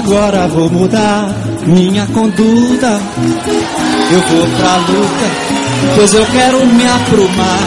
Agora vou mudar minha conduta. Eu vou pra luta, pois eu quero me aprumar.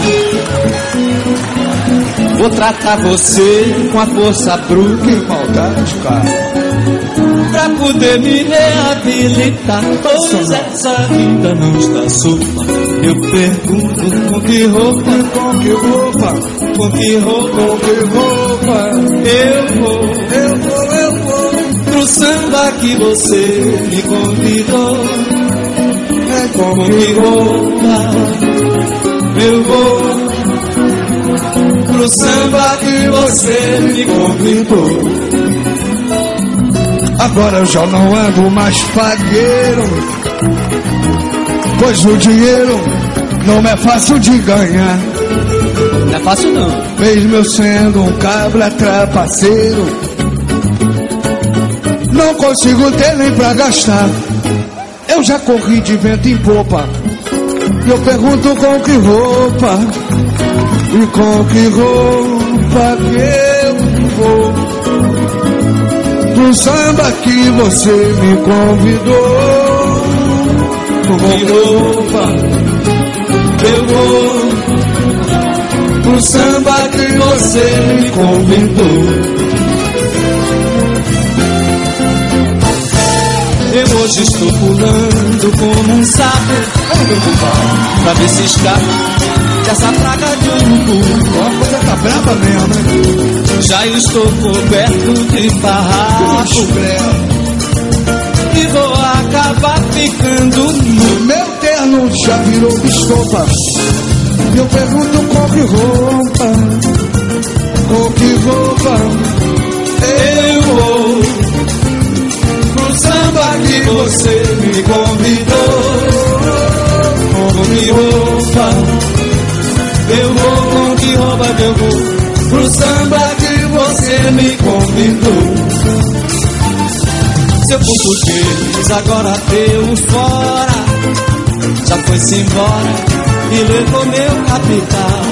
Vou tratar você com a força bruta. Que maldade, cara. Pra poder me reabilitar, pois essa vida não está solta. Eu pergunto com que roupa, com que roupa, com que roupa, com que roupa eu vou pro samba que você me convidou. É Com que roupa eu vou pro samba que você me convidou. Agora eu já não ando mais pagueiro, pois o dinheiro não é fácil de ganhar. Não é fácil não. Mesmo eu sendo um cabra trapaceiro, não consigo ter nem pra gastar. Eu já corri de vento em popa, e eu pergunto com que roupa, e com que roupa que eu vou pro samba que você me convidou. Com que roupa eu vou pro samba que você me convidou. Eu hoje estou pulando como um sapo, pra ver se escapa dessa praga de urubu. A coisa tá brava mesmo, né? Já estou coberto de farrapo e vou acabar ficando nu. Meu terno já virou estopa, e eu pergunto com que roupa, com que roupa Eu vou pro samba que você me convidou. Com que roupa eu vou, com que roupa eu vou pro samba que você me convidou. Seu português agora deu fora, já foi-se embora e levou meu capital.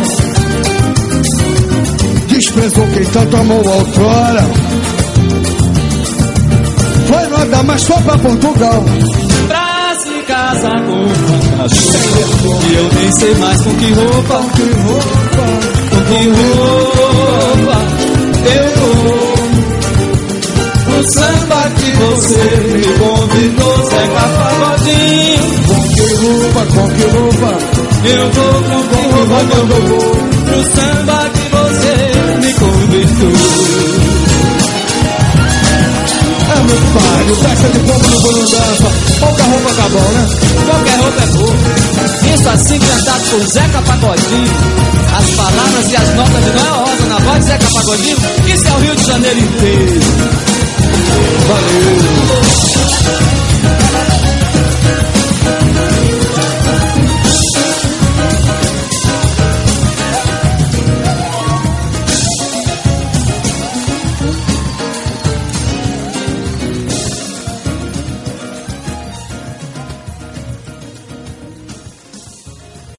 desprezou quem tanto amou outrora, foi nada mais só pra Portugal. Pra se casar com uma cachorro, e eu nem sei mais com que roupa, Com que roupa, com que roupa eu vou pro samba que você me convidou. Zeca Pagodinho, com que roupa eu vou, com que roupa eu vou pro samba que você me convidou. É meu pai, festa de pombo no Bonandafa. Qualquer roupa acabou, né? Qualquer roupa é boa. Isso assim cantado por Zeca Pagodinho. As palavras e as notas de Noel Rosa na voz de Zeca Pagodinho. Isso é o Rio de Janeiro inteiro. Valeu.